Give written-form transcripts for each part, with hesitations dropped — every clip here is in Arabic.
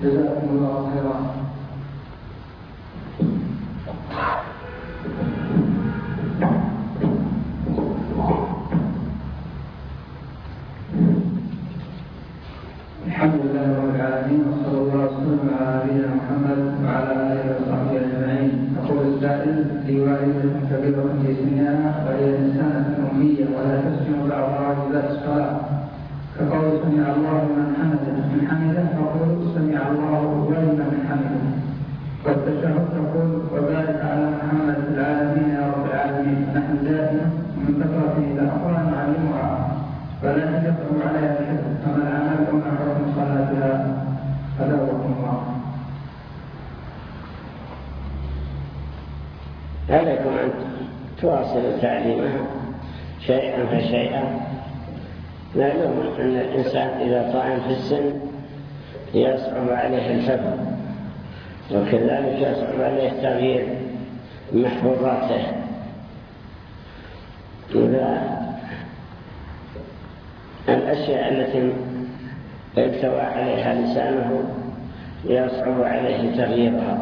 جزاكم الله خيرا. الحمد لله رب العالمين، وصلى الله وسلم على نبينا محمد وعلى اله وصحبه اجمعين. يقول السائل: لي والدة كبيرة في سنها وهي انسانة امية ولا تسمع بعض واجبات الصلاة، كقول سمع الله من حمده تقول سمع الله ولمن حمده، والتشهد تقول وبارك على محمد في العالمين يا رب العالمين. نحن دائما من كثرة الى اخرى نعلمها فلا يقوم عليها الحفظ، فما العمل وما حكم صلاتها؟ أدعوكم الله. عليكم أن تواصلوا تعليمها شيئا فشيئا. معلوم أن الإنسان إذا طعن في السن يصعب عليه الحفظ، وكذلك يصعب عليه تغيير محفوظاته. الأشياء التي التوى عليها لسانه يصعب عليه تغييرها.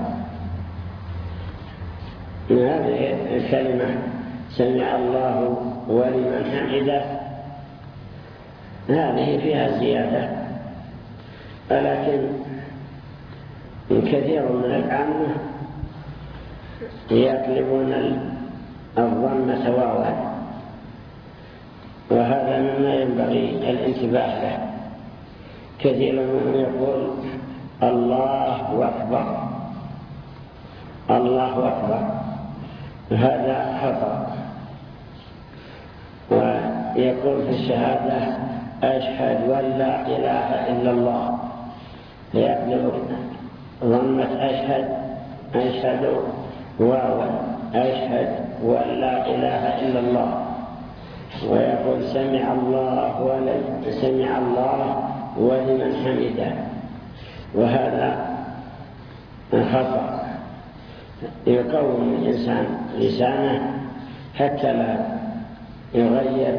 هذه الكلمة سمع الله ولمن حمده هذه فيها زيادة، ولكن كثير من العامة يقلبون الضمة واوا، وهذا مما ينبغي الانتباه له. كثير منهم يقول الله أكبر الله أكبر، هذا خطأ. ويقول في الشهادة أشهد أن لا إله إلا الله، يقلب ضمة أشهد واوا أشهد أن لا إله إلا الله، ويقول سمع الله ولمن حمده، وهذا خطأ. يقوم الإنسان لسانه حتى لا يغير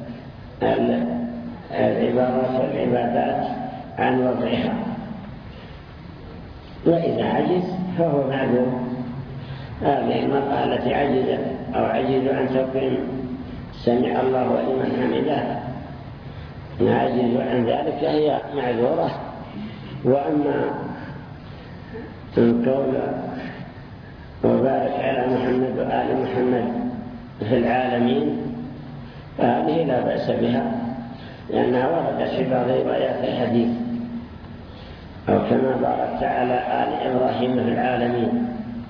العبارات والعبادات عن وضعها، وإذا عجز فهو معذور. هذه المرأة التي عجزت أو عجز أن تقيم سمع الله ولمن حمده عاجز عن ذلك هي معذورة. وأما القول وبارك على محمد وآل محمد في العالمين فهذه لا بأس بها، لأنها وردت في بعض روايات الحديث، أو كما باركت على آل إبراهيم في العالمين.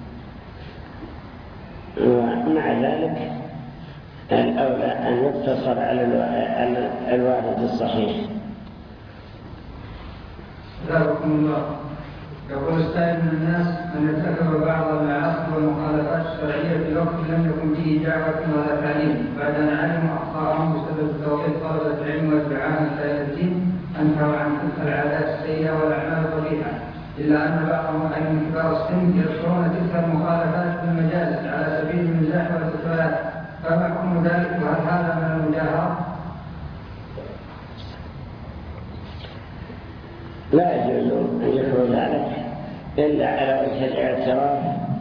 ومع ذلك الأولى أن يقتصر على الوارد الصحيح. جزاكم الله. يقول السائل من الناس من ارتكب بعض المعاصي والمخالفات الشرعية في وقت لم يكن فيه دعوة ولا تعليم، بعد أن علموا أخطاءهم بسبب توقيت طلبة العلم والدعاء إلى الدين أنهوا عن تلك العادات السيئة والأعمال القبيحة، إلا أن بعضهم أي من كبار السن يذكرون تلك المخالفات في المجالس على سبيل المزاح والذكريات، فما حكم ذلك؟ وهل هذا من المجاهرة؟ لا يجوز أن يكون ذلك إلا على وجه الاعتراف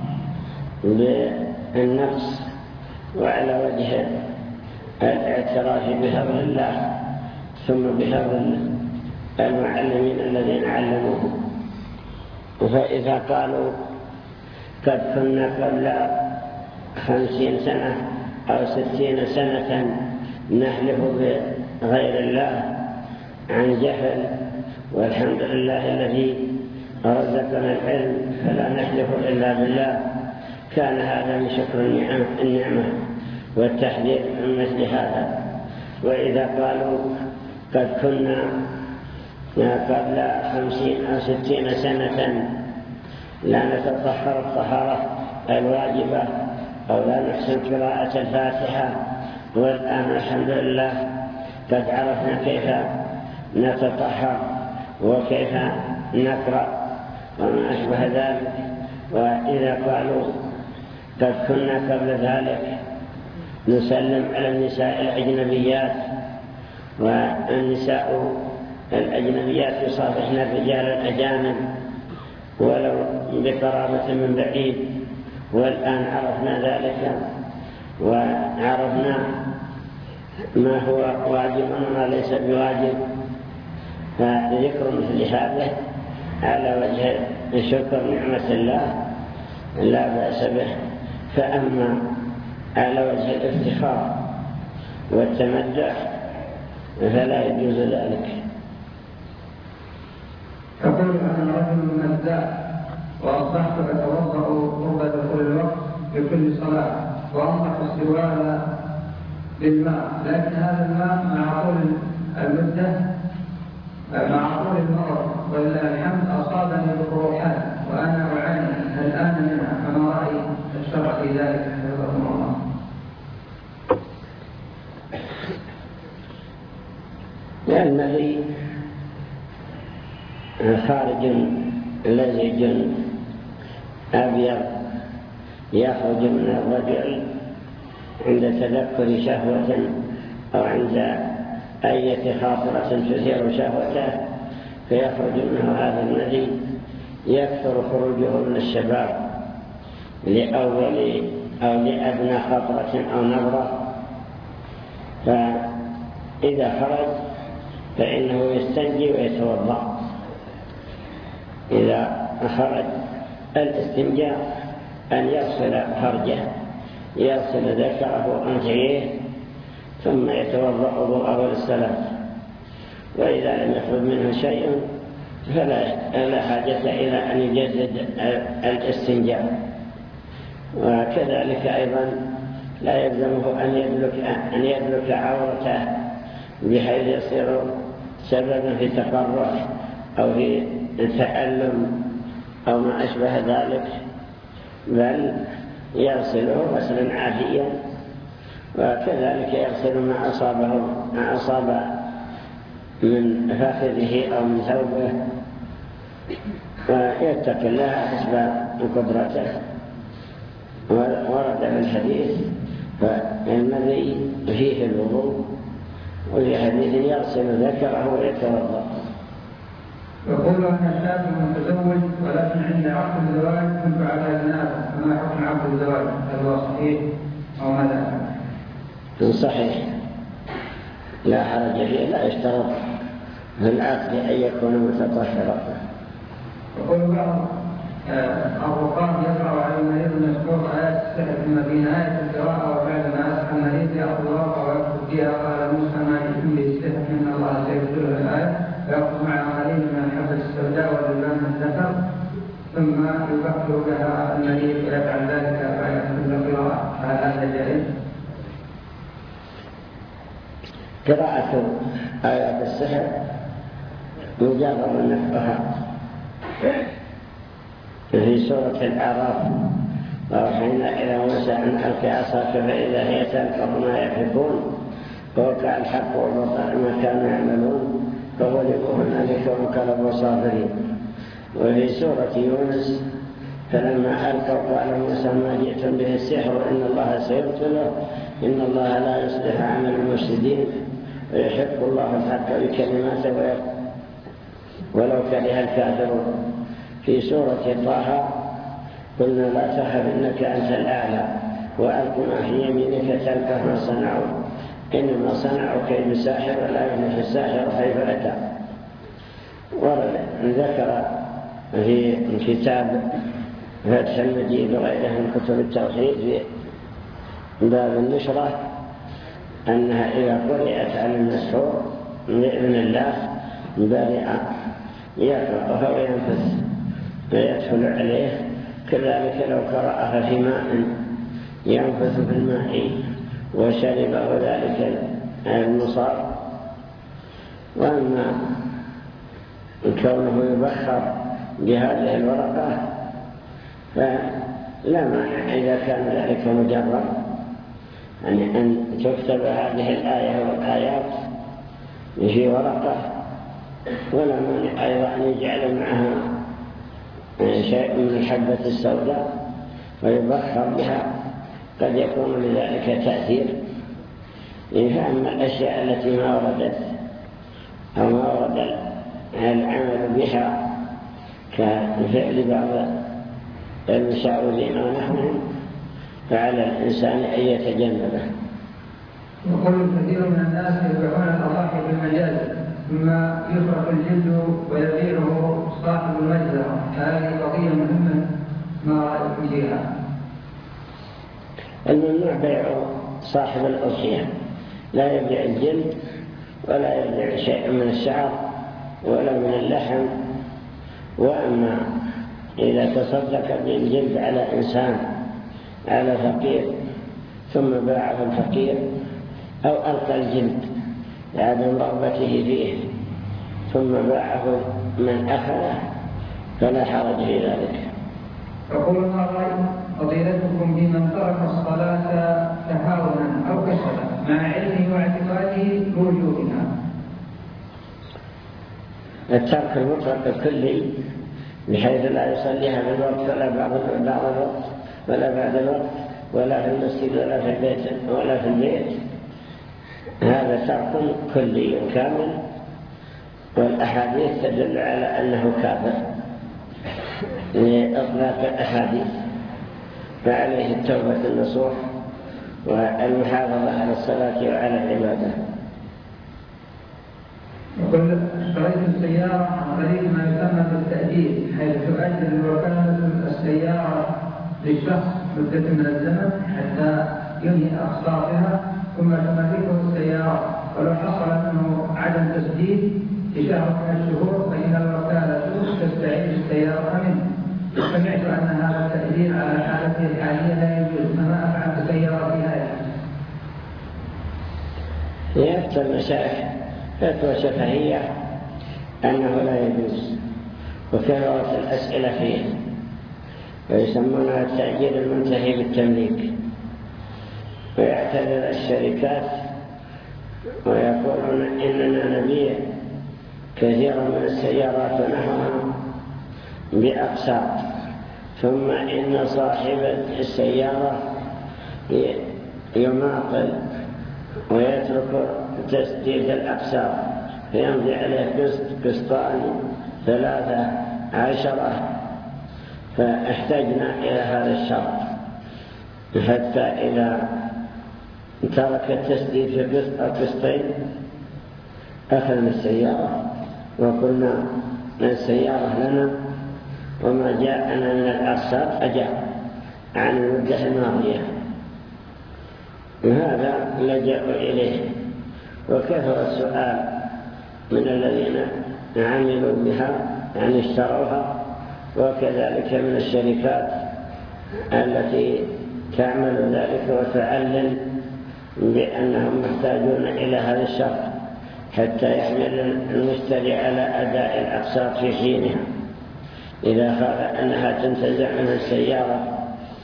بالنقص، وعلى وجه الاعتراف بفضل الله ثم بفضل المعلمين الذين علموه. فإذا قالوا قد كنا قبل 50 سنة أو 60 سنة نحلف بغير الله عن جهل، والحمد لله الذي رزقنا العلم فلا نحلف إلا بالله، كان هذا من شكر النعمة والتحذير من مثل هذا. وإذا قالوا قد كنا قبل 50 أو 60 سنة لا نتطهر الطهارة الواجبة أو لا نحسن قراءة الفاتحة، والآن الحمد لله قد عرفنا كيف نتطهر وكيف نقرأ وما أشبه ذلك. وإذا قالوا قد كنا قبل ذلك نسلم على النساء الأجنبيات، والنساء الأجنبيات يصافحن الرجال الأجانب ولو بقرابة من بعيد. والآن عرفنا ذلك وعرفنا ما هو واجب وما ليس بواجب، فذكر مثل هذا على وجه شكر نعمة الله لا بأس به. فأما على وجه الافتخار والتمدح فلا يجوز ذلك. تقول أنا رجل مزاح وأصبحت أتوضأ قرب دخول الوقت لكل صلاة وأنضح السوال بالماء، لكن هذا الماء مع طول المدة مع طول المرض ولله الحمد أصابني بقروحات وأنا أعاني الآن منها، فما رأي الشرع في ذلك حفظكم الله؟ الذي خارج لزج أبيض يخرج من الرجل عند تذكر شهوة أو عند أي خاطرة تثير شهوته فيخرج منه هذا الذي يكثر خروجه من الشباب لأول أو لأدنى خطرة أو نبرة، فإذا خرج فإنه يستنجي ويتوضأ. إذا خرج الاستنجاء أن يغسل فرجه، يغسل ذكره وأنثيه ثم يتوضأ وضوءه للصلاة. وإذا لم يخرج منه شيء فلا حاجة إلى أن يجدد الاستنجاء. وكذلك أيضا لا يلزمه أن يدلك عورته بحيث يصير سببا في تقرح أو في تألم أو ما أشبه ذلك، بل يغسله غسلا عاديا. وكذلك يغسل ما أصاب من فخذه أو من ثوبه ويتقي الله حسب قدرته. ورد في الحديث فالذي فيه الوضوء، وفي حديث يغسل ذكره ويتوضأ. يقول أن شاب متزوج ولكن عند عقد الزواج كنت على جنابه، فما حكم عقد الزواج؟ هل هو صحيح أو ماذا؟ صحيح لا حرج فيه، لا يشترط في العقد أن يكون متطهرا. يقول بعض الرقام يقرأ على المريض المذكور آيات السحر ثم بين آية القراءة وبعد ما أسحى المريض يأخذ ورقة ويكتب فيها قال موسى ما يتم به السحر إن الله سيبطله الآية، فيأخذ معها قليل من الحبة السوداء واللبان الذكر ثم يفكر بها المريض ويفعل ذلك فيأخذ القراءة، فهل هذا جائز؟ قراءة آيات السحر مجرد نفسها في سورة الأعراف وأوحينا إلى موسى أن ألق عصاك فإذا هي تلقف ما يفكون ووقع الحق والبطل ما كانوا يعملون فغلبوا هنالك وانقلبوا صاغرين. وفي سورة يونس فلما ألقوا قال موسى ما جئتم به السحر إن الله سيبطله إن الله لا يصلح عمل المفسدين ويحق الله الحق بكلماته ولو كره الكافرون. في سورة طه قلنا لا تخف إنك أنت الأعلى وألق ما في يمينك تلقف ما صنعوا إنما صنعوا كيد ساحر ولا يفلح الساحر حيث أتى. ورد ذكر في كتاب فتح المجيد وغيره من كتب التوحيد في باب النشرة أنها إذا قرأت على المسحور بإذن الله بارئة يقرأها وينفث ويدخل عليه. كذلك لو قرأها في ماء ينفث في الماء وشربه ذلك المصاب. وأما كونه يبخر بهذه الورقة فلا مانع إذا كان ذلك مجرد يعني أن تكتب هذه الآية والآيات في ورقة، ولا مانع أيضا أن يجعل معها شيء من الحبة السوداء ويبخر بها، قد يكون لذلك تأثير. فأما الأشياء التي ما وردت أو ما ورد العمل بها كفعل بعض المشعوذين ونحوهم، فعلى الإنسان أن يتجنبه. يقول كثير من الناس يبيعون الأضاحي بالمجاز ثم يفرق الجلد ويبيعه صاحب المجزرة، هذه قضية مهمة، ما رأيكم فيها؟ الممنوع بيع صاحب الأضحية، لا يبيع الجلد ولا يبيع شيء من الشعر ولا من اللحم. وأما إذا تصدق بالجلد على إنسان، على فقير، ثم باعه الفقير، أو ألقى الجلد لعدم رغبته فيه ثم باعه من أخذه، فلا حرج في ذلك. يقول ما رأي فضيلتكم بمن ترك الصلاة تهاونا أو كسلا مع علمه واعتقاده بوجوبها؟ الترك المطلق الكلي بحيث لا يصليها بالوقت ولا بعض الوقت ولا بعد الوقت ولا في المسجد ولا في البيت، هذا ترك كلي كامل، والأحاديث تدل على أنه كافر لإطلاق الأحاديث، فعليه التوبة النصوح والمحافظة على الصلاة وعلى العبادة. يقول اشتريت السيارة عن طريق ما يسمى بالتأجيل، حيث تؤجل وكالة السيارة للشخص مدة من الزمن حتى ينهي أقساطها ثم تملكه السيارة، ولو حصل منه عدم تسديد في شهر من الشهور فإن الوكالة تستعيد السيارة منه. سمعت أن هذا التأجيل على حالته الحالية لا يجوز، فما أفعل بسيارتي هذه؟ يفتى المشايخ فتوى شفهية أنه لا يجوز، وكثرت الأسئلة فيه، ويسمونها التأجيل المنتهي بالتمليك. ويعتذر الشركات ويقولون إننا نبيع كثيرا من السيارات ونحوها بأقساط، ثم إن صاحب السيارة يماطل ويترك تسديد الأقساط، فيمضي عليه قسطان 13، فاحتجنا إلى هذا الشرط، حتى إذا ترك التسديد في قسط أو قسطين أخذنا السيارة وقلنا السيارة لنا، وما جاءنا من الأقساط أجاب عن المدة الماضية، وهذا لجأوا إليه. وكثر السؤال من الذين عملوا بها يعني اشتروها، وكذلك من الشركات التي تعمل ذلك وتعلن بأنهم محتاجون إلى هذا الشرط حتى يحمل المشتري على أداء الأقساط في حينها إذا خاف أنها تنتزع منه السيارة.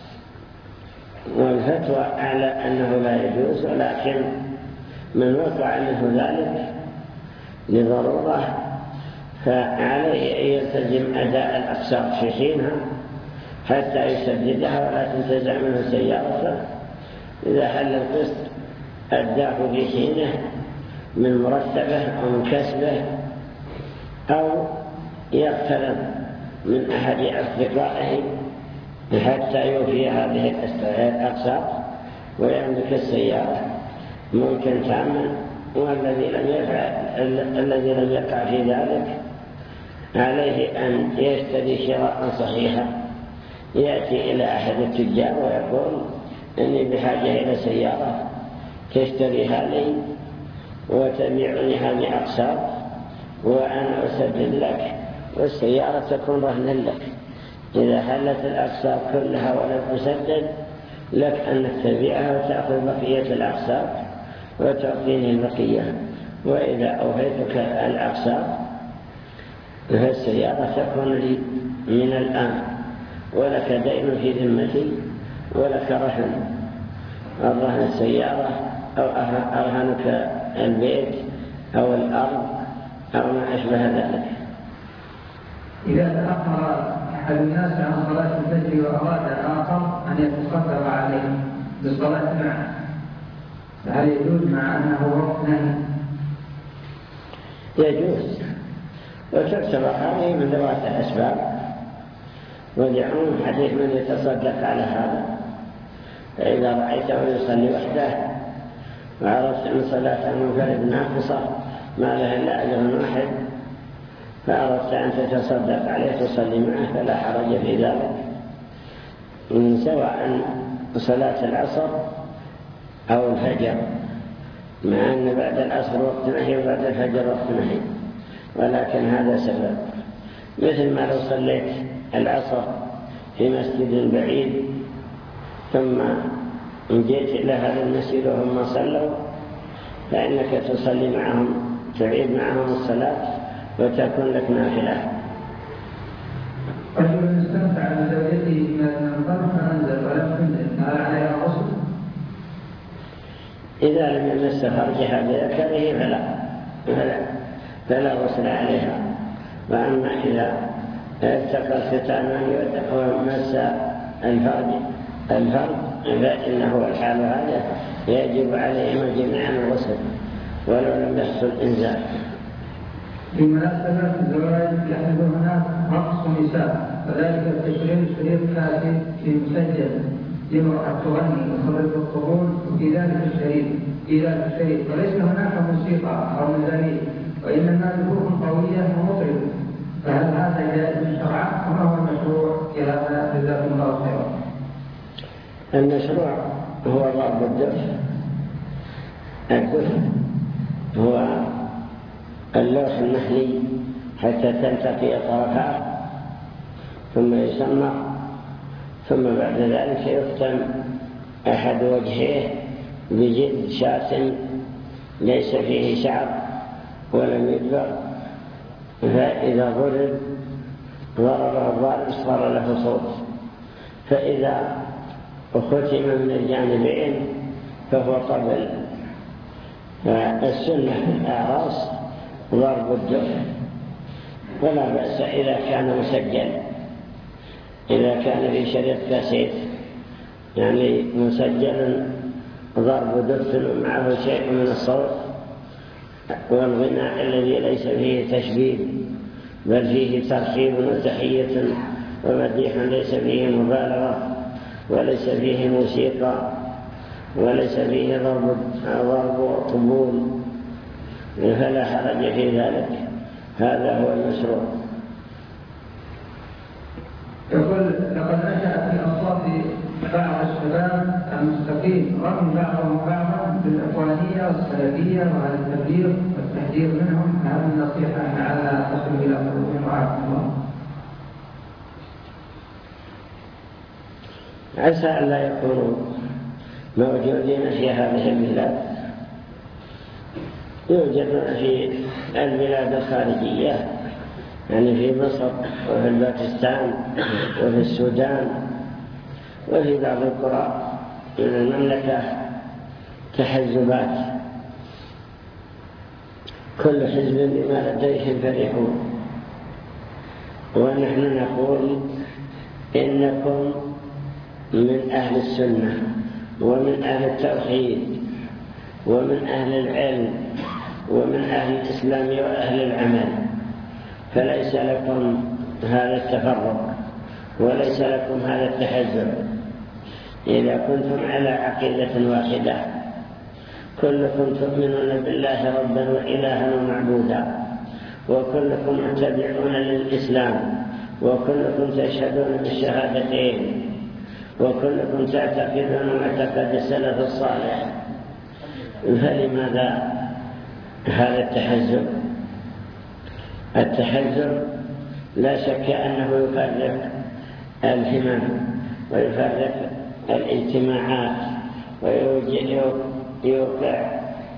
والفتوى على أنه لا يجوز، ولكن من وقع منه ذلك لضرورة فعليه أن يلتزم أداء الأقساط في حينها حتى يسددها ولا تنتزع منه سيارته. إذا حل القسط أداه في حينه من مرتبه أو من كسبه، أو يقترض من أحد أصدقائه حتى يوفي هذه الأقساط ويملك السيارة ممكن تعمل. والذي لم يقع في ذلك عليه أن يشتري شراء صحيحا، يأتي إلى أحد التجار ويقول إني بحاجة إلى سيارة تشتريها لي وتبيعنيها بأقساط وأنا أسدد لك، والسيارة تكون رهنا لك. إذا حلت الأقساط كلها ولم تسدد لك أنك تبيعها وتأخذ بقية الأقساط وتعطيني البقية، وإذا أوفيتك الأقساط فالسيارة تكون لي من الآن، ولك دين في ذمتي ولك رهن، الرهن السيارة أو أرهنك البيت أو الأرض أو ما أشبه ذلك. إذا تأخر أحد الناس عن صلاة الفجر وأراد آخر أن يتصدق عليه بالصلاة معه، فهل يجوز مع أنه وقت نهي؟ يجوز، وتعتبر هذه من ذوات الأسباب ودعون حديث من يتصدق على هذا. فإذا رأيته يصلي وحده وعرفت أن صلاة المنفرد ناقصة ما له إلا أجر واحد، فأردت أن تتصدق عليه تصلي معه فلا حرج في ذلك، سواء صلاة العصر أو الفجر، مع أن بعد العصر وقت نهي وبعد الفجر وقت نهي، ولكن هذا سبب. مثل ما لو صليت العصر في مسجد بعيد ثم جئت إلى هذا المسجد وهم صلوا، فإنك تصلي معهم، تعيد معهم الصلاة وتكون لك نافلة. رجل استمتع بزوجته من المنظر فأنزل ولم تنزل، هل عليها غسل؟ إذا لم يمس فرجها بذكره فلا غسل عليها. وأما إذا التقى الختان ومس الفرج فإنه الحال هذا يجب عليهما جميعا الغسل ولو لم يحصل إنزال. في مناسبة الزواج يحدث هناك رقص نساء، فذلك التشريع شريط كاسي في مسجل لمرأة تغني وتضرب القبول في ذلك الشريط وليس هناك موسيقى أو مزامير، وإنما نفوخ قوية ومطربة، فهل هذا جائز شرعا وما هو المشروع في هذا؟ جزاكم الله خيرا. المشروع هو ضرب الدف. الدف هو اللوح النحلي حتى تلتقي طرفاه ثم يسمر، ثم بعد ذلك يختم أحد وجهيه بجلد شاة ليس فيه شعر ولم يدبر، فإذا ضربه الضارب صار له صوت، فإذا ختم من الجانبين فهو طبل. فالسنة في الأعراس ضرب الدف، ولا بأس إذا كان مسجل، إذا كان في شريط كاسيت يعني مسجل ضرب دف معه شيء من الصوت والغناء الذي ليس فيه تشبيب بل فيه ترحيب وتحية ومديح، ليس فيه مبالغة وليس فيه موسيقى وليس فيه ضرب طبول، فلا حرج في ذلك. هذا هو المشروع. يقول لقد نشأ في أصوات بعض الشباب المستقيم رغم بعضهم بعضا بالإخوانية والسلفية وعلى التبليغ والتحذير منهم، هذه النصيحة لعلها تصل إلى قلوبهم ورحمة الله. عسى أن لا يكونوا موجودين في هذه البلاد، يوجدون في البلاد الخارجية، يعني في مصر وفي باكستان وفي السودان وفي بعض القرى من المملكة تحزبات، كل حزب بما لديهم فرحون، ونحن نقول إنكم من أهل السنة ومن أهل التوحيد ومن أهل العلم ومن أهل الإسلام وأهل العمل، فليس لكم هذا التفرق وليس لكم هذا التحزب. إذا كنتم على عقيدة واحدة كلكم تؤمنون بالله ربا وإلها ومعبودا، وكلكم متبعون للإسلام، وكلكم تشهدون بالشهادتين، وكلكم تعتقدون معتقد السلف الصالح، فلماذا هذا التحزب؟ التحزب لا شك أنه يفرق الهمم ويفرق الاجتماعات ويوقع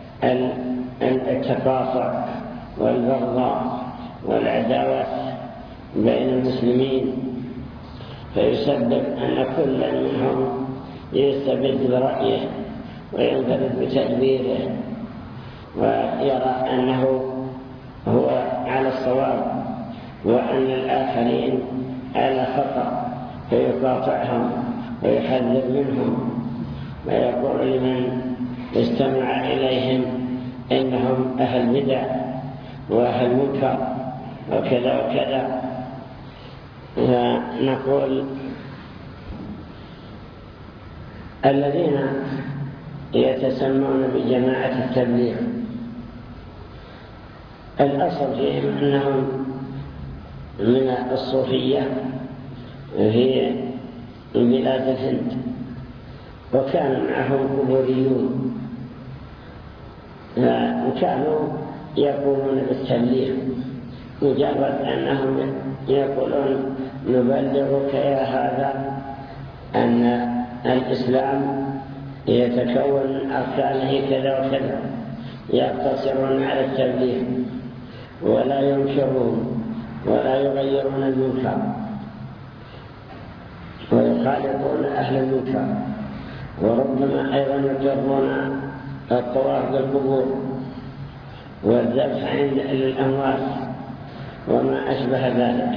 التقاطع والبغضاء والعداوات بين المسلمين، فيسبب أن كل منهم يستبد برأيه وينفرد بتدبيره ويرى أنه هو على الصواب وأن الآخرين على خطأ، فيقاطعهم ويحذر منهم ويقول لمن استمع إليهم إنهم أهل بدع وأهل منكر وكذا وكذا. فنقول الذين يتسمون بجماعة التبليغ الأصل فيهم أنهم من الصوفية في بلاد الهند، وكان معهم قبوريون وكانوا يقومون بالتبليغ، مجرد أنهم يقولون نبلغك يا هذا أن الإسلام يتكون من أركانه كذا وكذا، يقتصرون على التبليغ ولا ينكرون ولا يغيرون المنكر ويخالطون أهل المنكر، وربما أيضا يقرون الطواف بالقبور والذبح عند الأموات وما أشبه ذلك.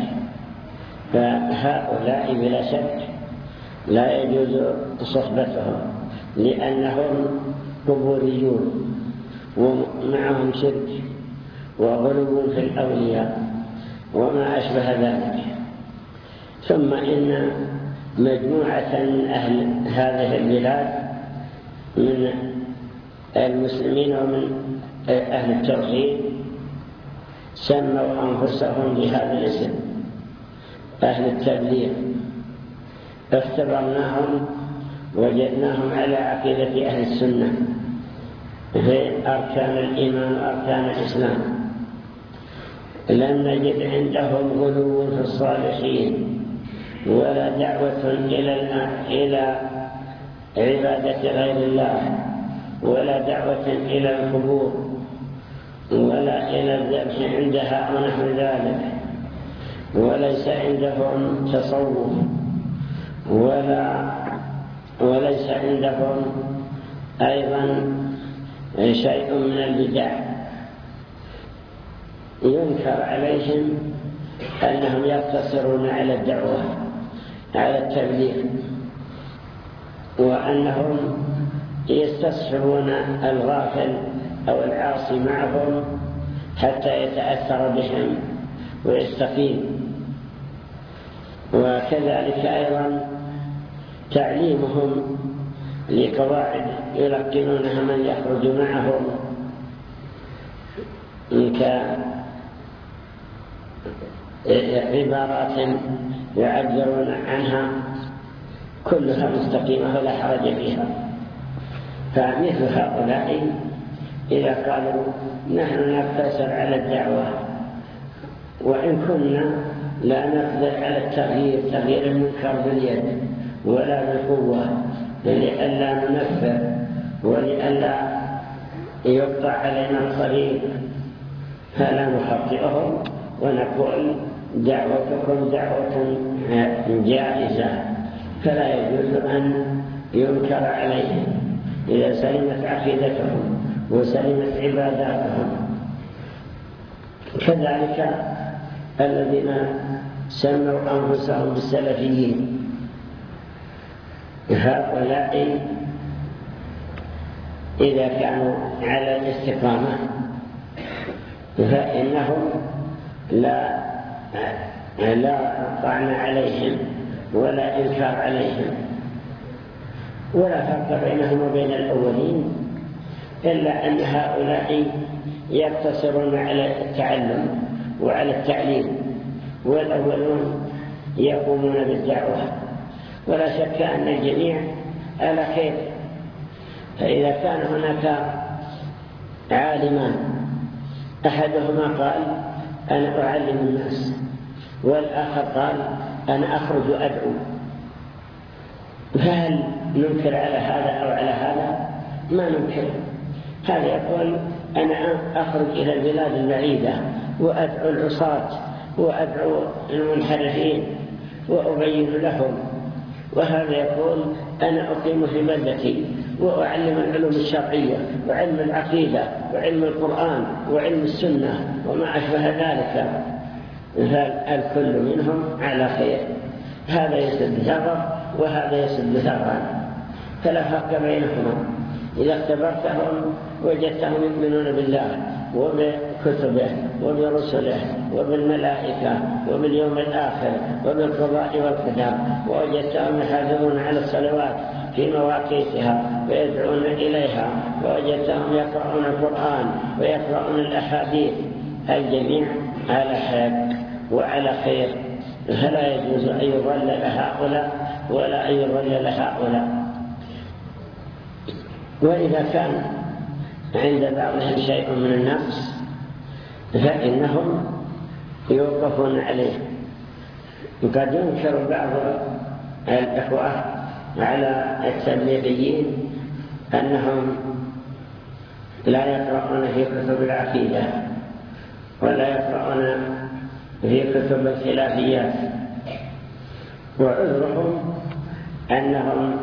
فهؤلاء بلا شك لا يجوز صحبتهم، لأنهم قبوريون ومعهم شرك وغلو في الأولياء وما أشبه ذلك. ثم إن مجموعة من أهل هذه البلاد من المسلمين ومن أهل التوحيد سموا أنفسهم بهذا الاسم أهل التبليغ، اختبرناهم وجدناهم على عقيدة أهل السنة في أركان الإيمان وأركان الإسلام، لم نجد عندهم غلو في الصالحين ولا دعوة إلى عبادة غير الله ولا دعوة إلى القبور ولا إلى الذبح عندها ونحو ذلك، وليس عندهم تصوف وليس عندهم أيضا شيء من البدع. ينكر عليهم أنهم يقتصرون على الدعوة على التبليغ، وأنهم يستصحبون الغافل أو العاصي معهم حتى يتأثر بهم ويستقيم. وكذلك أيضا تعليمهم لقواعد يلقنونها من يخرج معهم كعبارات يعبرون عنها كلها مستقيمة ولا حرج فيها. فمثل هؤلاء إذا قالوا نحن نقتصر على الدعوة وإن كنا لا نقدر على تغيير المنكر باليد ولا بالقوة لئلا ننفر ولئلا يقطع علينا الطريق، فلا نخطئهم ونقول دعوتكم دعوة جائزة فلا يجوز أن ينكر عليهم إذا سلمت عقيدتهم وسلمت عباداتهم. كذلك الذين سموا أنفسهم بالسلفيين، هؤلاء إذا كانوا على الاستقامة فإنهم لا طعن عليهم ولا إنكار عليهم، ولا فرق بينهم وبين الأولين، إلا أن هؤلاء يقتصرون على التعلم وعلى التعليم، والأولون يقومون بالدعوة. ولا شك أن الجميع على خير. فإذا كان هناك عالمان أحدهما قال أنا أعلم الناس والآخر قال أنا أخرج أدعو، فهل ننكر على هذا أو على هذا؟ ما ننكر. هذا يقول أنا أخرج إلى البلاد البعيدة وأدعو العصاة وأدعو المنحرفين وأبين لهم، وهذا يقول أنا أقيم في بلدتي وأعلم العلوم الشرعية وعلم العقيدة وعلم القرآن وعلم السنة وما أشبه ذلك. فالكل منهم على خير، هذا يسد ثغر وهذا يسد ثغرا، فلا فرق بينهما. إذا اختبرتهم وجدتهم يؤمنون بالله بكتبه وبرسله وبالملائكة وباليوم الآخر وبالقضاء والقدر، ووجدتهم يحافظون على الصلوات في مواقيتها ويدعون إليها، ووجدتهم يقرؤون القرآن ويقرؤون الأحاديث، الجميع على حق وعلى خير، فلا يجوز أن يضل هؤلاء ولا أن يضل هؤلاء. وإذا كان عند بعضهم شيء من النقص فإنهم يوقفون عليه. قد ينكر بعض الإخوة على التبليغيين أنهم لا يقرؤون في كتب العقيدة ولا يقرؤون في كتب الخلافيات، وعذرهم أن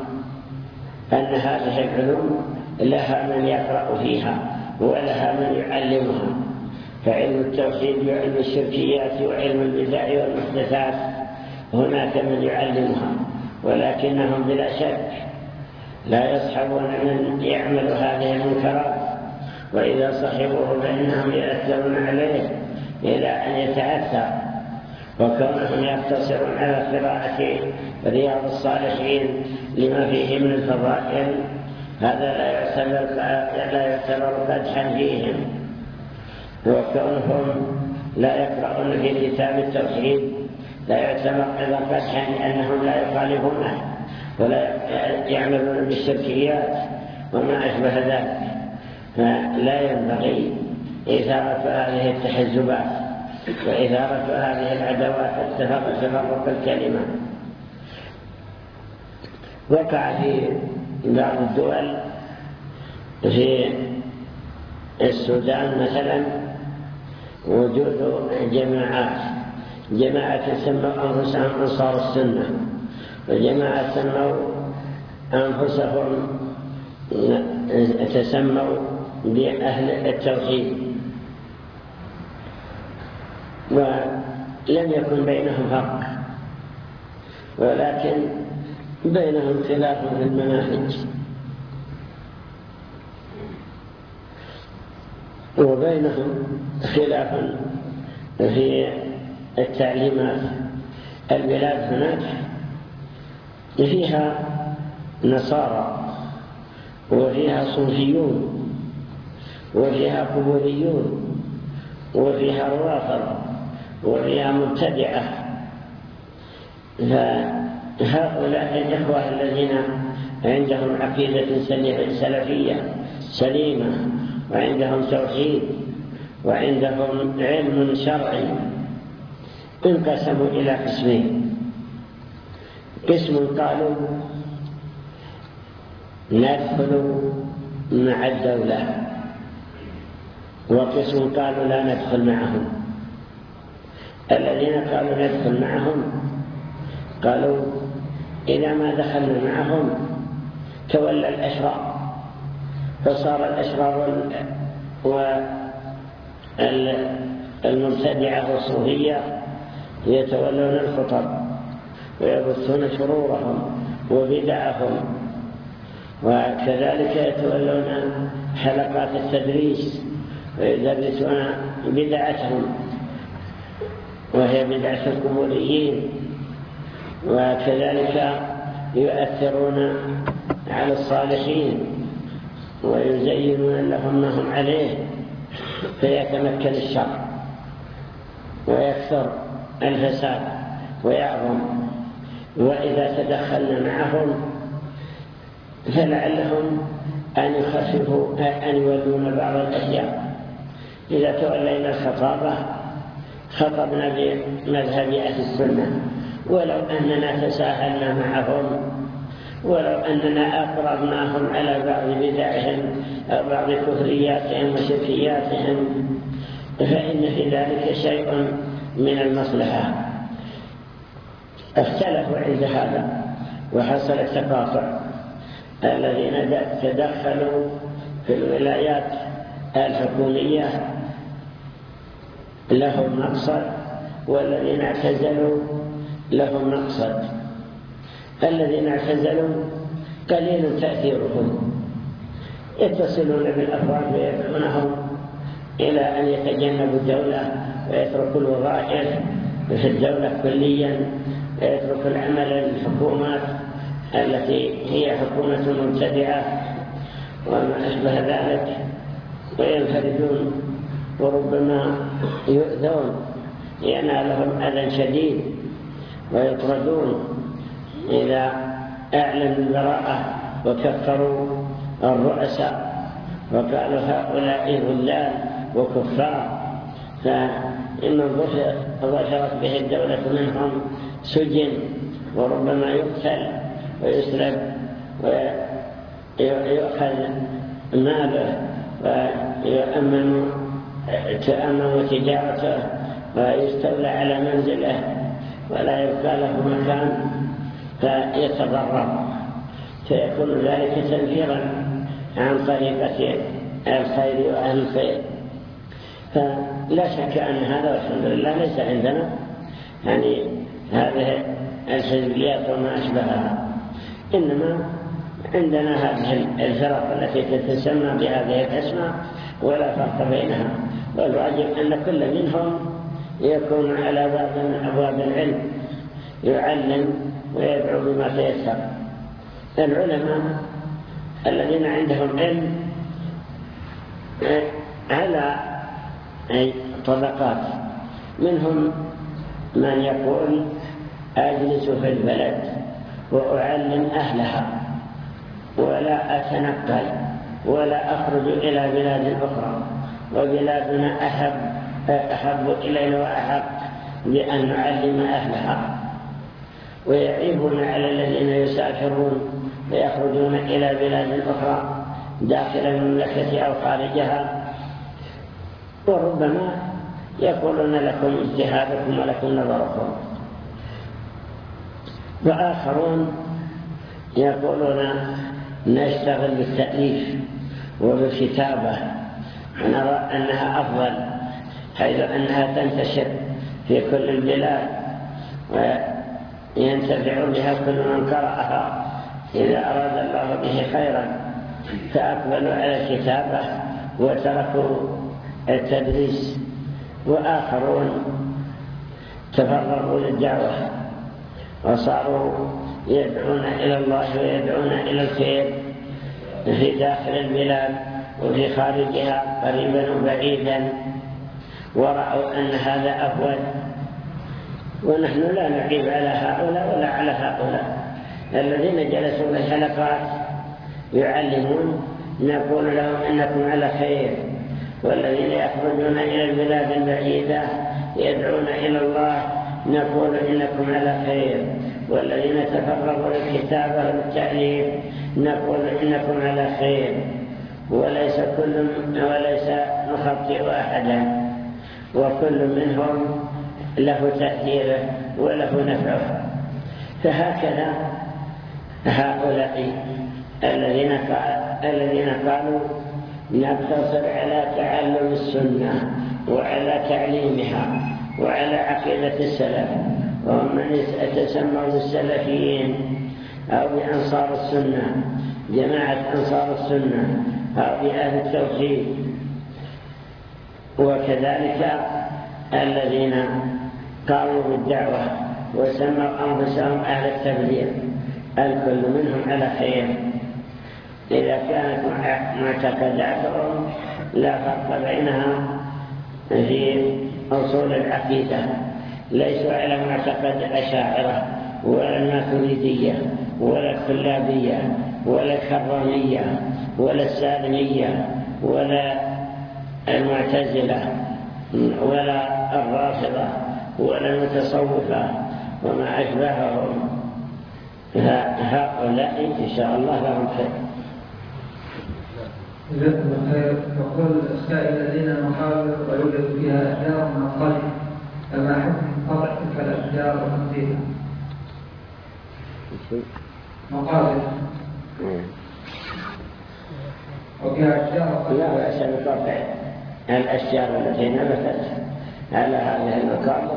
هذه العلوم لها من يقرأ فيها ولها من يعلمها، فعلم التوحيد وعلم الشركيات وعلم البدع والمحدثات هناك من يعلمها، ولكنهم بلا شك لا يصحبون من يعمل هذه المنكرات، وإذا صحبوه فإنهم يأثرون عليه إلى أن يتأثر. وكونهم يقتصرون على قراءة رياض الصالحين لما فيه من الفضائل هذا لا يعتبر قدحا فيهم، وكونهم لا يقرؤون في كتاب التوحيد لا يعتبر أيضا قدحا لأنهم لا يخالفونه ولا يعملون بالشركيات وما أشبه ذلك. فلا ينبغي إثارة هذه التحزبات وإثارة هذه العداوات تفرق الكلمة. وقع في بعض الدول في السودان مثلا وجود جماعات سموا أنفسهم أنصار السنة، وجماعة سموا أنفسهم تسموا بأهل التوحيد، ولم يكن بينهم فرق، ولكن بينهم خلاف في المناهج وبينهم خلاف في التعليمات. البلاد هناك فيها نصارى وفيها صوفيون وفيها قبوريون وفيها روافض وفيها مبتدعة. فهؤلاء الإخوة الذين عندهم عقيدة سلفية سليمة وعندهم توحيد وعندهم علم شرعي انقسموا إلى قسمين: قسم قالوا ندخل مع الدولة، وقسم قالوا لا ندخل معهم. الذين قالوا ندخل معهم قالوا إذا ما دخلنا معهم تولى الأشرار، فصار الأشرار والمبتدعة والصوفية يتولون الخطب ويبثون شرورهم وبدعهم، وكذلك يتولون حلقات التدريس ويدرسون بدعتهم وهي بدعة القبوريين، وكذلك يؤثرون على الصالحين ويزينون لهم ما هم عليه فيتمكن الشر ويكثر الفساد ويعظم. وإذا تدخلنا معهم فلعلهم أن يخففوا أن يولون بعض الأشياء. إذا تولينا الخطابة خطبنا بمذهب أهل السنة، ولو أننا تساهلنا معهم، ولو أننا أقرضناهم على بعض بدعهم أو بعض كفرياتهم وشركياتهم، فإن في ذلك شيء من المصلحة. اختلفوا عند هذا وحصل التقاطع. الذين تدخلوا في الولايات الحكومية لهم مقصد، والذين اعتزلوا لهم مقصد. الذين اعتزلوا قليل تأثيرهم، يتصلون بالأفراد ويدعونهم إلى أن يتجنبوا الدولة ويتركوا الوظائف في الدولة كليا، ويتركوا العمل للحكومات التي هي حكومة مبتدعة وما أشبه ذلك، وينفردون وربما يؤذون، ينالهم أذى شديد ويطردون إذا أعلنوا البراءة وكفروا الرؤساء وقالوا هؤلاء ضلال وكفار. فإن ظفرت به الدولة منهم سجن وربما يقتل ويسلب ويؤخذ ماله وتأمن تجارته ويستولى على منزله ولا يبقى له مكان فيتضرر، فيكون ذلك تنفيرا عن طريقة الخير وأهل الخير. فلا شك أن هذا والحمد لله ليس عندنا يعني هذه الحزبيات وما أشبهها، إنما عندنا هذه الفرق التي تتسمى بهذه الأسماء ولا فرق بينها، والواجب أن كل منهم يكون على باب من أبواب العلم يعلم ويدعو بما تيسر. العلماء الذين عندهم علم على طبقات، منهم من يقول أجلس في البلد وأعلم أهلها ولا أتنقل ولا أخرج إلى بلاد أخرى، وبلادنا أحب إلينا وأحب بأن نعلم أهلها، ويعيبون على الذين يسافرون ويخرجون إلى بلاد أخرى داخل المملكة أو خارجها، وربما يقولون لكم اجتهادكم ولكم نظركم. وآخرون يقولون نشتغل بالتأليف وبالكتابة ونرى أنها أفضل، حيث أنها تنتشر في كل البلاد وينتفع بها كل من قرأها إذا أراد الله به خيرا، فأقبلوا على الكتابة وتركوا التدريس. وآخرون تفرغوا للدعوة وصاروا يدعون إلى الله ويدعون إلى الخير في داخل البلاد وفي خارجها قريبا وبعيدا، ورأوا أن هذا أفضل. ونحن لا نعيب على هؤلاء ولا على هؤلاء الذين جلسوا في الحلقات يعلمون، نقول لهم إنكم على خير، والذين يخرجون إلى البلاد البعيدة يدعون إلى الله نقول إنكم على خير، والذين تفرغوا للكتابة والتأليف نقول إنكم على خير، وليس نخطئ أحدا، وكل منهم له تأثيره وله نفعه. فهكذا هؤلاء الذين قالوا نقتصر على تعلم السنة وعلى تعليمها وعلى عقيدة السلف، وهم من يتسموا بالسلفيين أو بأنصار السنة، جماعة أنصار السنة أو بأهل التوحيد، وكذلك الذين قاموا بالدعوة وسموا أنفسهم أهل التبليغ، الكل منهم على خير إذا كانت معتقداتهم لا فرق بينها في أصول العقيدة، ليسوا على معتقد الأشاعرة ولا الماتريدية ولا الكلابية ولا الكرامية ولا السالمية ولا المعتزلة ولا الرافضة ولا المتصوفة وما أشبههم. هؤلاء إن شاء الله لهم خير. جزاكم الله خير. يقول السائل الذين مقابر ويوجد فيها أشجار منقلة، فما حكم قطع تلك الأشجار وتنزيلها؟ مقابر وفيها أشجار لا بأس بقطع الأشجار التي نبتت على هذه المقابر،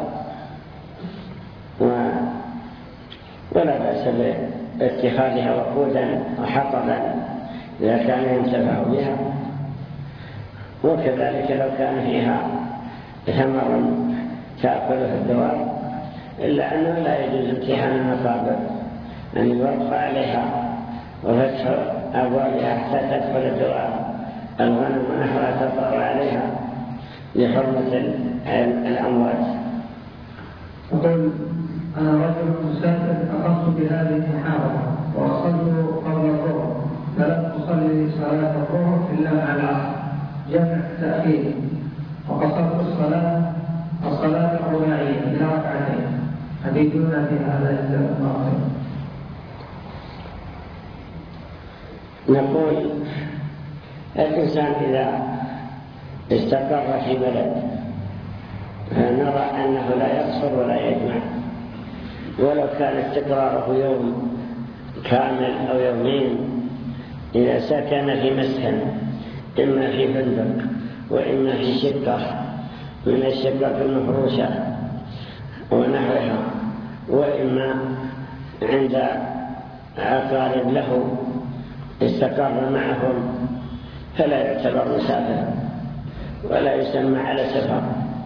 ولا بأس باتخاذها وقودا وحطبا إذا كان ينتفع بها. وكذلك لو كان فيها ثمر تأكله الدواب، إلا أنه لا يجوز امتحان المقابر أن يوقع عليها وفتح أبوابها حتى تدخل الدواب الغنم ونحوها تطلع عليها لحرمة الأموات. يقول: أنا رجل مسافر أقمت بهذه المحاضرة ووصلت قبل الظهر، فلم أصلي صلاة الظهر إلا مع العصر جمع تأخير، وقصرت الصلاة الرباعية إلى ركعتين. حديثنا في هذا الموضوع. نقول: الإنسان إذا استقر في بلد فنرى أنه لا يقصر ولا يجمع، ولو كان استقراره يوم كامل أو يومين. إذا سكن في مسكن إما في فندق وإما في شقة من الشقق المفروشة ونحوها، وإما عند أقارب له استقر معهم، فلا يعتبر مسافر ولا يسمى على سفر،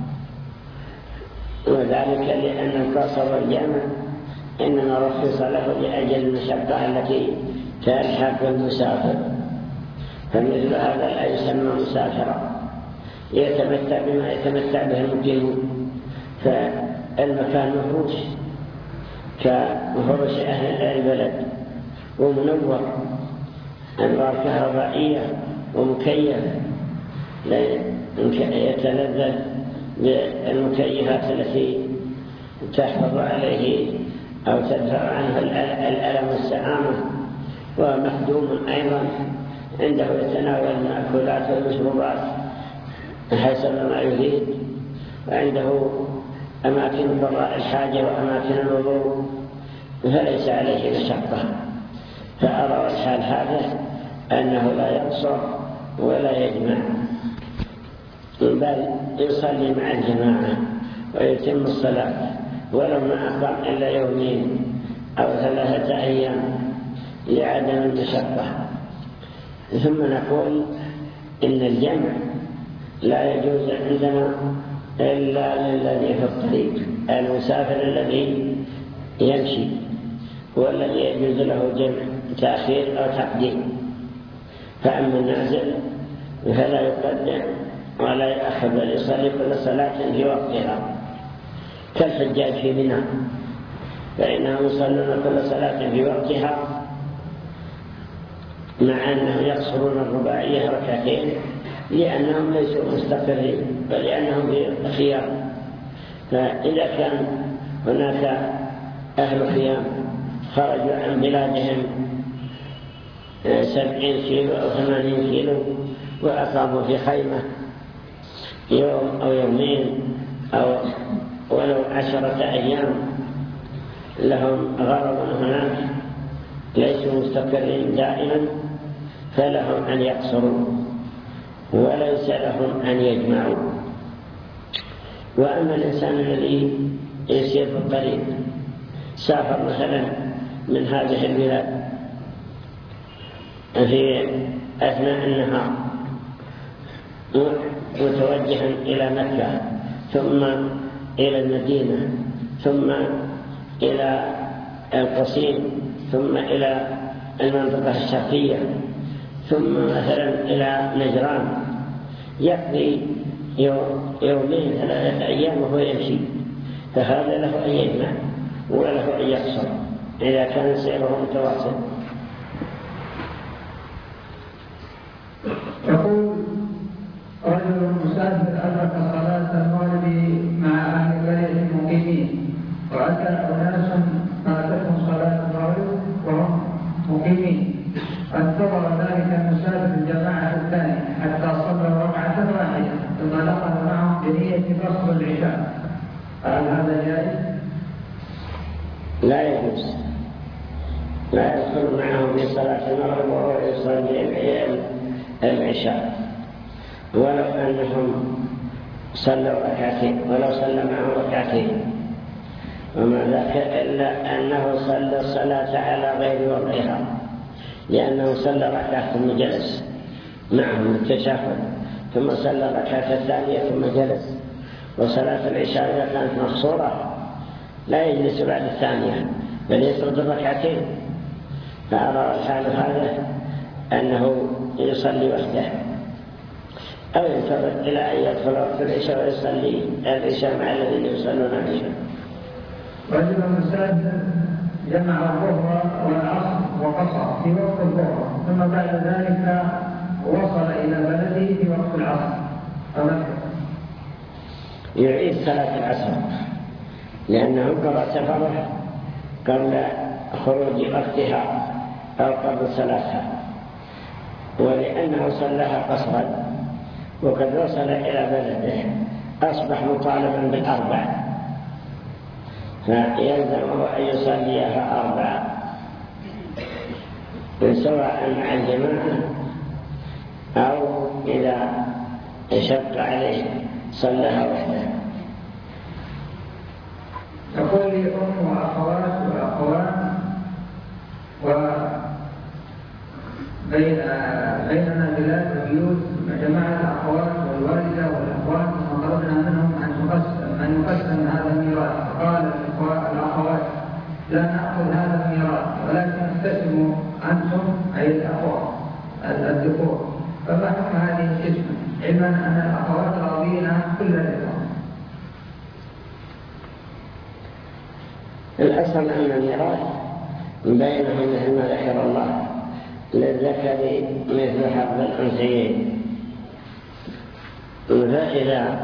وذلك لأن القصر والجمع إنما رخص له لأجل المشقة التي تلحق المسافر، فمثل هذا لا يسمى مسافرا، يتمتع بما يتمتع به المقيم. فالمكان مفروش كمفروش أهل البلد ومنور أنوار كهربائية ومكيف، يتلذذ بالمكيفات التي تحفظ عليه أو تدفع عنه الألم والسعامة، ومخدوم أيضا عنده يتناول المأكولات والمشروبات حسب ما يريد، وعنده أماكن قضاء الحاجة وأماكن الوضوء، فليس عليه مشقة. فأرى الحال هذا أنه لا يقصر ولا يجمع، بل يصلي مع الجماعة ويتم الصلاة ولو ما أقام إلا يومين أو 3 أيام لعدم المشقة. ثم نقول إن الجمع لا يجوز عندنا إلا للذي في الطريق، المسافر الذي يمشي هو الذي يجوز له جمع تأخير أو تقديم. فأما النازل فلا يقدم ولا يأخذ، بل يصلي كل صلاة في وقتها، كالحجاج في منى فإنهم يصلون كل صلاة في وقتها، مع أنهم يقصرون الرباعية ركعتين لأنهم ليسوا مستقرين بل لأنهم في خيام. فإذا كان هناك أهل خيام خرجوا عن بلادهم 70 كيلو أو 80 كيلو وأقاموا في خيمة يوم أو يومين أو ولو 10 أيام، لهم غرض هناك ليسوا مستقرين دائما، فلهم أن يقصروا وليس لهم أن يجمعوا. وأما الإنسان الذي يسير في الطريق، سافر مثلا من هذه البلاد في أثناء النهار متوجها إلى مكة ثم إلى المدينة ثم إلى القصيم ثم إلى المنطقة الشرقية ثم مثلا إلى نجران، يقضي يومين 3 أيام وهو يمشي، فهذا له أن يجمع وله أن يقصر إذا كان سيره متواصل. يقول: رجل مسافر أدرك صلاة المغرب مع أهل القرية المقيمين، وأتى أناس فاتتهم صلاة المغرب وهم مقيمين، فانتظر ذلك المسافر الجماعة الثانية حتى صلى ركعة واحدة ثم دخل معهم بنية فصل العشاء، هل هذا جائز؟ لا يجوز، لا يدخل معهم في صلاة المغرب وهو يصلي العشاء ولو أنهم صلوا ركعتين، ولو صلى معهم ركعتين، وما ذاك إلا أنه صلى الصلاة على غير وضعها، لأنه صلى ركعة ثم جلس معهم التشهد ثم صلى الركعة الثانية ثم جلس. وصلاة العشاء إذا كانت مقصورة لا يجلس بعد الثانية بل يسرد الركعتين. فأرى الحال هذا أنه يصلي وحده أو ينتظر إلى أن يدخل وقت العشاء ويصلي العشاء مع الذين يصلون العشاء. رجل مساجد جمع الظهر والعصر وقصر في وقت الظهر ثم بعد ذلك وصل إلى بلده في وقت العصر يعيد صلاة العصر لأنه قضى سفره قبل خروج وقتها أو قبل صلاتها، ولأنه صلىها قصرا وقد وصل إلى بلده أصبح مطالبا بالأربع، فيلزمه أن يصليها أربعة سواء مع الجماعة أو إذا شق عليه صلىها وحده. تقول لي أم وأخوات وأخوان بيننا بلاد وبيوت جماعة الأخوات والوالدة والأخوان وطلبنا منهم أن يقسم هذا الميراث. فقال الأخوات لا نأخذ هذا الميراث ولكن اقتسموا أنتم أي الأخوة الذكور. فما حكم هذه القسمة علما أن الأخوات راضين كل الرضا؟ الأصل أن الميراث بينهم مثل ما ذكر الله للذكر مثل حظ الأنثيين. فإذا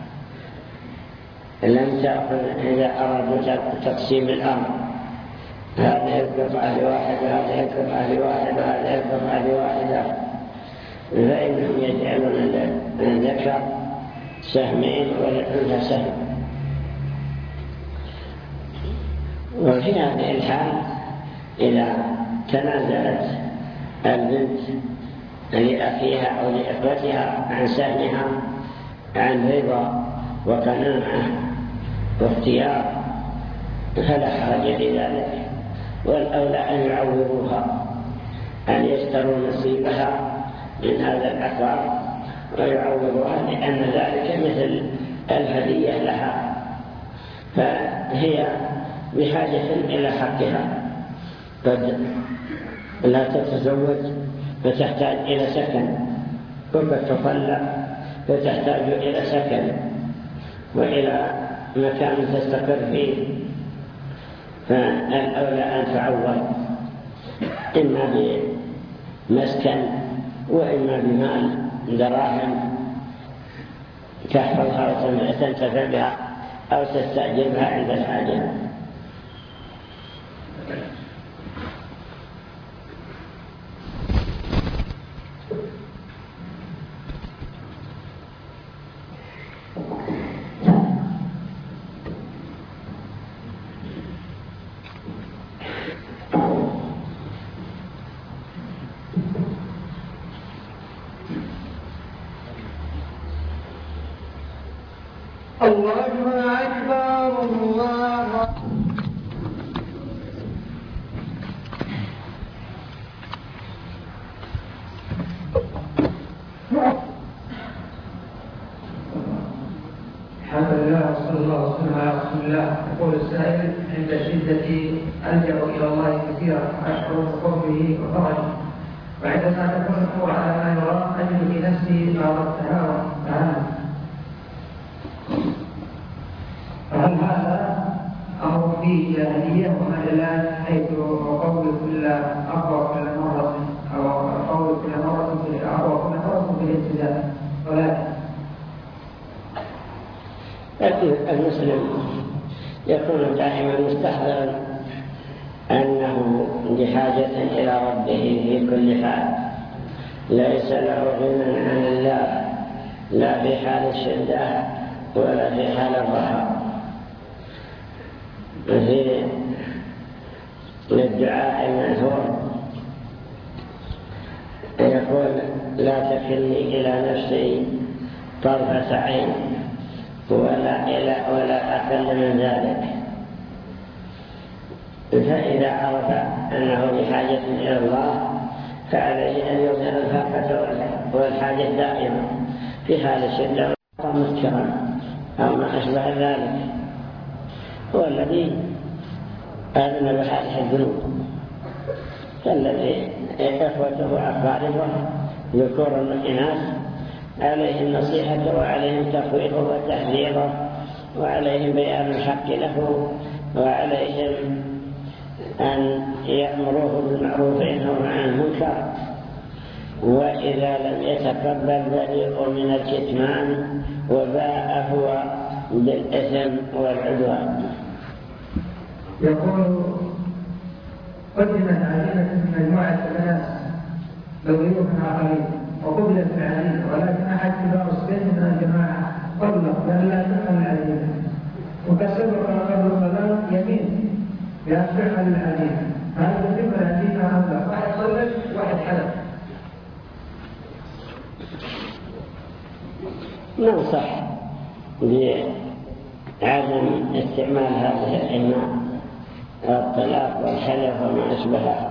لم تأخذ إذا أردت تقسيم الأمر هذه القطعة لواحد وهذه القطعة لواحد وهذه القطعة لواحدة فإنهم يجعلون الذكر سهمين وللأنثى سهم. وفي هذه الحال إذا تنازلت البنت لأخيها أو لإخوتها عن سهمها عن رضا وقناعة واختيار فلا حرج في ذلك، والأولى أن يعوضوها أن يشتروا نصيبها من هذا العقار ويعوضوها، لأن ذلك مثل الهدية لها، فهي بحاجة إلى حقها. قد لا تتزوج فتحتاج إلى سكن، وقد تطلق فتحتاج إلى سكن وإلى مكان تستقر فيه، فالأولى أن تعوض إما بمسكن وإما بمال دراهم تحفظها وتنتفع بها أو تستأجرها عند الحاجة. الله أكبر الله. الحمد لله وصلى الله وسلم على رسول الله. يقول السائل: عند الشدة ألجأ إلى الله كثيرا وأشعر بقربه وفرجه، وعندما تكون الأمور على ما يرام أجد في نفسي بعض التهاون. فهل هذا أمر فيه جاهلية ومجلات حيث أقول كل أقوى كل مرة أو أقول كل مرة في أقوى كل مرة في الالتزام؟ لكن المسلم يكون دائما مستحضرا أنه بحاجة إلى ربه في كل حال، ليس له غنى عن الله لا في حال الشدة ولا في حال الرخاء. في الدعاء المأثور يقول: لا تكلني إلى نفسي طرفة عين ولا أقل من ذلك. فإذا عرف أنه بحاجة إلى الله فعليه أن يظهر الفاقة والحاجة دائما، في حال الشدة مسكرا أو ما أشبه ذلك، هو الذي أذن بهذه الذنوب، فالذي إخوته وأقاربه ذكور وإناث عليهم نصيحته وعليهم تخويفه وتحذيره، وعليهم بيان الحق له، وعليهم أن يأمروه بالمعروف وينهوا عن المنكر، وإذا لم يتقبل بريء من الكتمان وباء هو بالإثم والعدوان. يقول قدمت عزيمة من مجموعة الناس لضيوف آخرين وقبلت العزيمة، ولكن أحد كبار السن من الجماعة طلق بأن لا تفعل العزيمة، وقد سبق قبل الصلاة يمين بأن تفعل العزيمة، هذا يتم العزيمة أم لا؟ واحد صلت واحد حلف. ننصح بعدم استعمال هذه الأيمان، الطلاق والحلف وما أشبهها،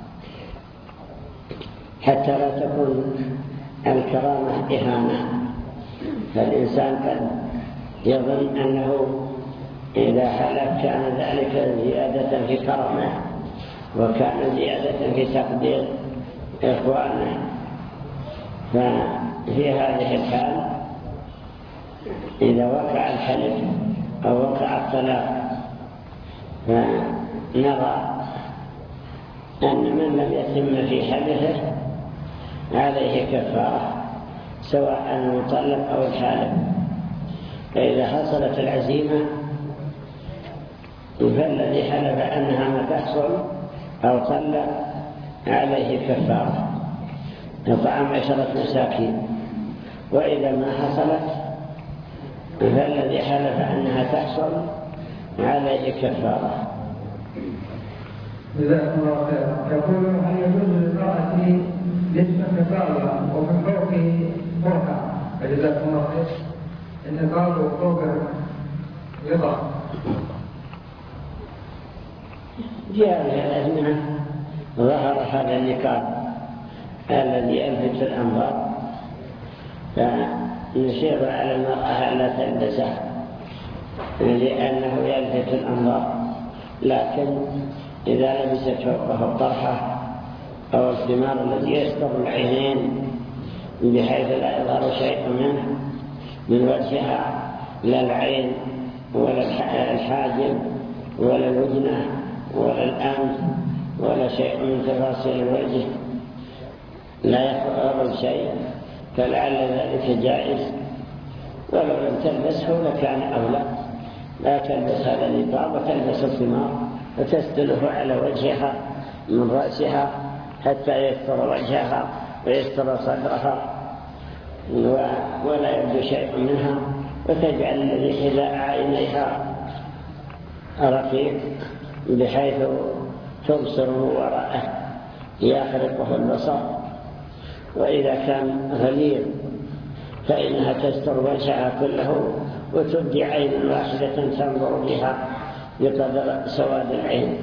حتى لا تكون الكرامة إهانة. فالإنسان قد يظن أنه إذا حلف كان ذلك زيادة في كرامه، وكان زيادة في تقدير إخوانه. ففي هذه الحال إذا وقع الحلف أو وقع الطلاق فنرى أن من لم يتم في حلفه عليه كفارة، سواء المطلق أو الحالف. فإذا حصلت العزيمة فالذي حلف أنها ما تحصل أو طلق عليه كفارة إطعام 10 مساكين، وإذا ما حصلت فالذي حلف أنها تحصل عليه كفارة. جزاكم الله خيرا. يقول هل يجوز للمرأة لبس النقاب ومن فوقه برقع؟ جزاكم الله خير. النقاب وفوق يضع جاء في الأزمنة ظهر هذا النقاب الذي يلفت الأنظار، فنشير على المرأة ألا تلبسه لأنه يلفت الأنظار، لكن إذا لبست فوقه الطرحة أو الثمار الذي يستر العينين بحيث لا يظهر شيء منه من وجهها، لا العين ولا الحاجب ولا الوجنة ولا الأنف ولا شيء من تفاصيل الوجه، لا يخرج شيء، فلعل ذلك جائز. ولو لم تلبسه لكان أولى، لا تلبس هذا النقاب وتلبس الثمار وتستله على وجهها من رأسها حتى يستر وجهها ويستر صدرها ولا يبدو شيء منها، وتجعل الذي حذاء عينيها رقيق بحيث تبصره وراءه يخرقه البصر. وإذا كان غليظ فإنها تستر وجهها كله وتبدي عين واحدة تنظر بها بقدر سواد العين.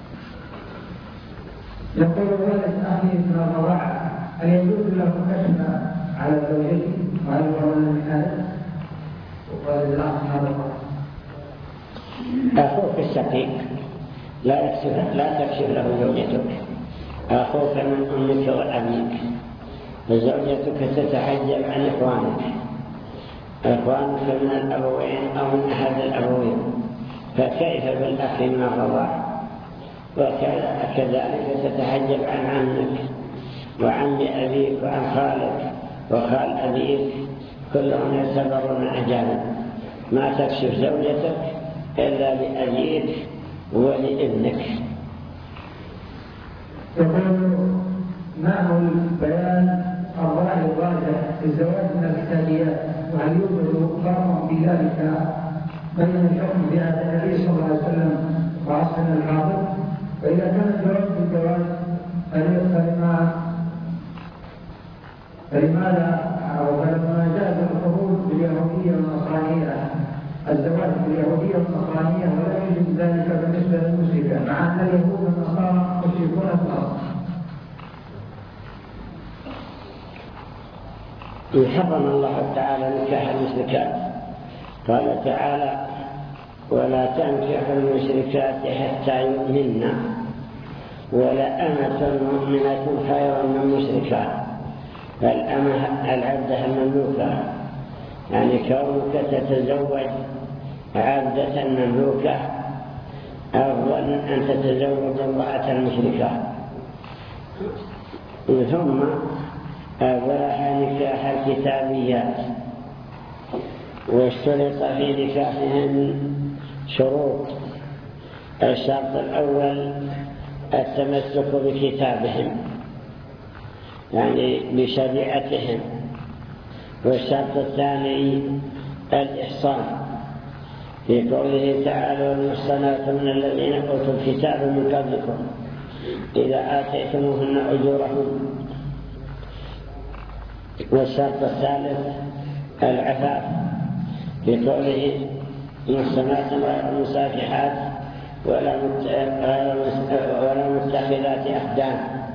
يقول والد أخي من الرضاعة هل يجوز له كشف على زوجته وهل هو من هذا؟ وقال الأخ هذا أخوك الشقيق لا تكشف له زوجتك، أخوك من أمك وأبيك، فزوجتك تتحجب عن إخوانك من الأبوين أو من أحد الأبوين، فكيف بالأخ من الرضاعة؟ وكذلك تتحجب عن عمك وعم أبيك وعن خالك وخال أبيك، كلهم يعتبرون أجانب. ما تكشف زوجتك إلا لأبيك ولابنك. يقول ما هو البيان الرأي الراجح في الزواج من الكتابيات، وهل يوجد فرق في ذلك بين الحكم بهذا النبي صلى الله عليه وسلم وعصرنا الحاضر؟ فإذا كان الجواز بالجواز فلما جاز الخروج باليهودية والنصرانية الزواج باليهودية والنصرانية ولا يوجد ذلك بالنسبة للمسلمين، مع أن اليهود والنصارى مشركون في الأرض. حرم الله تعالى نكاح المشركات. قال تعالى: ولا تنكحوا المشركات حتى يؤمنن ولأمة مؤمنة خير من مشركة. فالأمة العبدة المملوكة، يعني كونك تتزوج عبدة مملوكة أفضل من أن تتزوج امرأة مشركة. ثم أباح نكاح الكتابيات، واشترط في نكاحهن شروط. الشرط الأول التمسك بكتابهم، يعني بشريعتهم. والشرط الثاني الإحصان، في قوله تعالى: والمحصنات من الذين أوتوا الكتاب من قبلكم إذا آتيتموهن أجورهن. والشرط الثالث العفاف، في قوله: محصنات غير مسافحات ولا متخذات أخدان.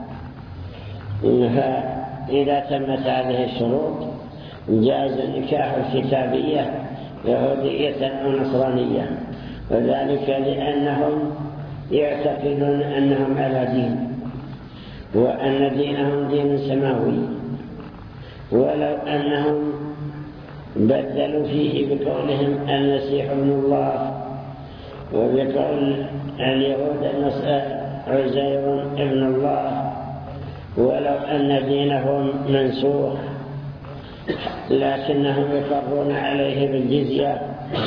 فإذا تمت هذه الشروط جاز نكاح الكتابية يهودية أو نصرانية، وذلك لأنهم يعتقدون أنهم على دين، وأن دينهم دين سماوي، ولو أنهم بدلوا فيه بقولهم المسيح ابن الله، وبقول اليهود عزير ابن الله، ولو أن دينهم منسوخ لكنهم يقرون عليه بالجزية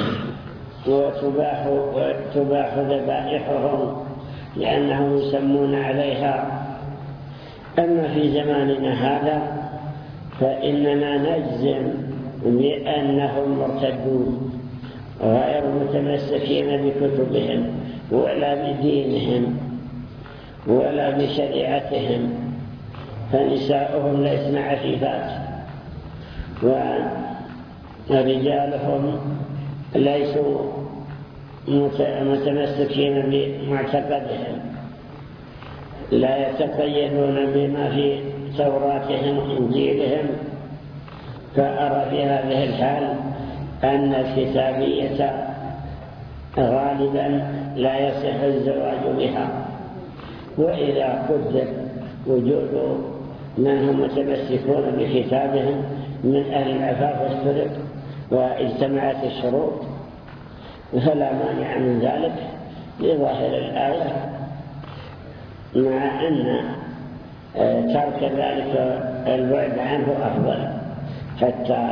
وتباح ذبائحهم لأنهم يسمون عليها. أما في زماننا هذا فإننا نجزم بأنهم مرتدون غير متمسكين بكتبهم ولا بدينهم ولا بشريعتهم، فنساؤهم ليسن عفيفات، ورجالهم ليسوا متمسكين بمعتقدهم، لا يتقيدون بما في توراتهم وإنجيلهم. فأرى في هذه الحال أن الكتابية غالبا لا يصح الزواج بها. وإذا قدر وجود من هم متمسكون بكتابهم من أهل العفاف والصدق واجتمعت الشروط فلا مانع من ذلك لظاهر الآية، مع أن ترك ذلك البعد عنه أفضل حتى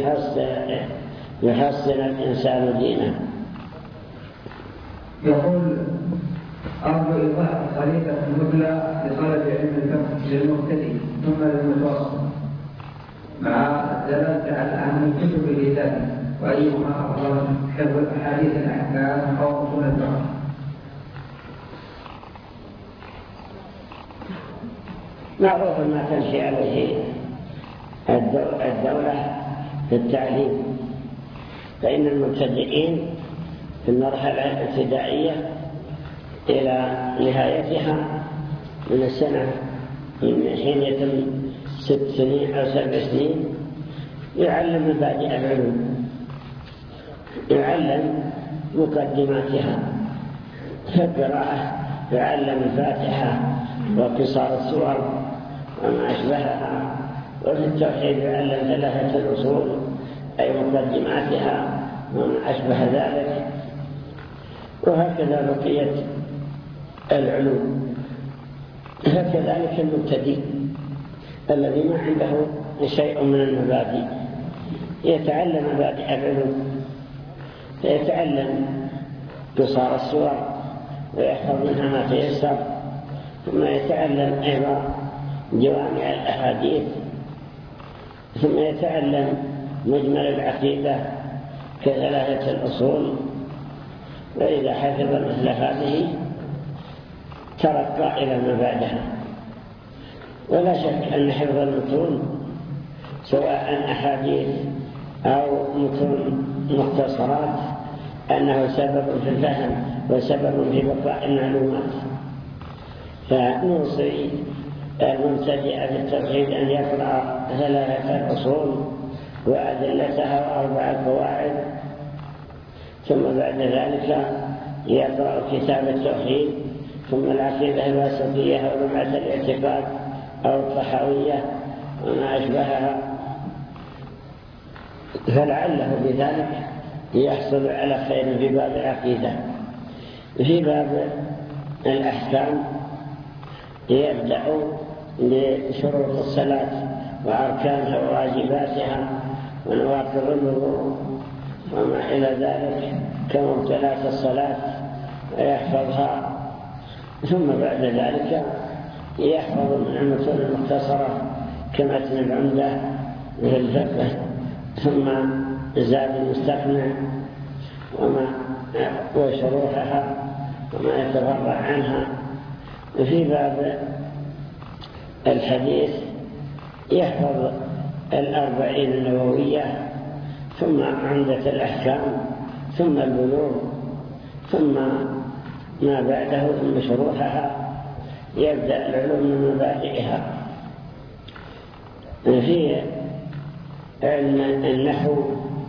يحصن الإنسان دينه. يقول: أرجو إيضاح خريطة المثلى لطلب علم الفقه للمبتدئ ثم للمتوسط، مع الدلالة على أهم الكتب لذلك، وأيهما أفضل: حفظ أحاديث الأحكام أو أصول الفقه؟ معروف ما تمشي عليه الدولة في التعليم، فإن المبتدئين في المرحلة الابتدائية إلى نهايتها من السنة من حين يتم 6 سنين أو 7 سنين يعلم مبادئ العلوم، يعلم مقدماتها. في القراءة يعلم الفاتحة وقصار السور وما أشبهها، وفي التوحيد يعلم 3 الأصول أي مقدماتها وما أشبه ذلك. وهكذا بقية العلوم. فكذلك المبتدئ الذي ما عنده شيء من المبادئ يتعلم مبادئ العلوم، فيتعلم قصار السور ويحفظ منها ما تيسر، ثم يتعلم أيضا جوامع الأحاديث، ثم يتعلم مجمل العقيدة ك3 الأصول. وإذا حفظ مثل هذه ترقى إلى ما بعدها. ولا شك أن حفظ المتون سواء أحاديث أو متون مختصرات أنه سبب في الفهم وسبب في بقاء المعلومات. فنوصي المبتدئ في التوحيد أن يقرأ 3 أصول وأدلتها و4 قواعد، ثم بعد ذلك يقرأ كتاب التوحيد، ثم العقيدة الواسطية أو لمعة الاعتقاد أو الطحاوية وما أشبهها، فلعله بذلك يحصل على خير في باب العقيدة. في باب الأحكام يبدأ بشروط الصلاة وأركانها وواجباتها ونواقض الوضوء وما إلى ذلك كمبطلات الصلاة ويحفظها، ثم بعد ذلك يحفظ من المتون المختصرة كمتن العمدة في الفقه، ثم زاد المستقنع وشروحها وما يتفرع عنها. في باب الحديث يحفظ 40 النووية، ثم عمدة الأحكام، ثم البلوغ، ثم ما بعده ثم شروحها، يبدأ العلوم من مبادئها. في علم النحو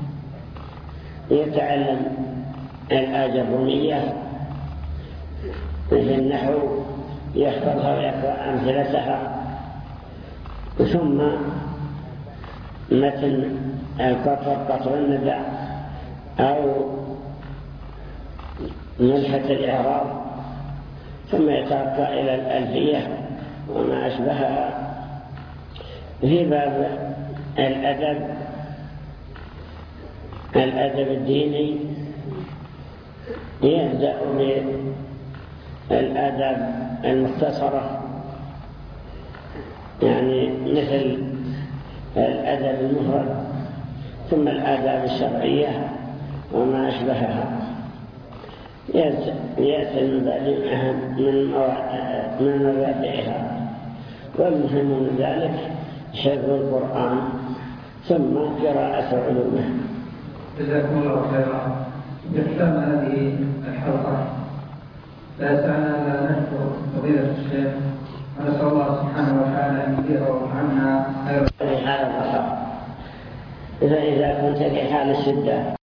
يتعلم الآجرمية في النحو، يحفظها ويقرأ أمثلتها، ثم متن قطر الندى أو ملحة الإعراب، ثم يترقى إلى الألفية وما أشبهها. في باب الأدب الديني يبدأ بالآداب المختصرة، يعني مثل الأدب المفرد، ثم الآداب الشرعية وما أشبهها. يأتي المبادئ من مبادئها، والمهم من ذلك حفظ القرآن ثم قراءة علومه. جزاكم الله خيرا. بختام هذه الحلقة لا يسعنا الا نشكر فضيلة الشيخ ونسأل الله سبحانه وتعالى ان يديره عنا خيرا في حال الرخاء، فإذا كنت في حال الشدة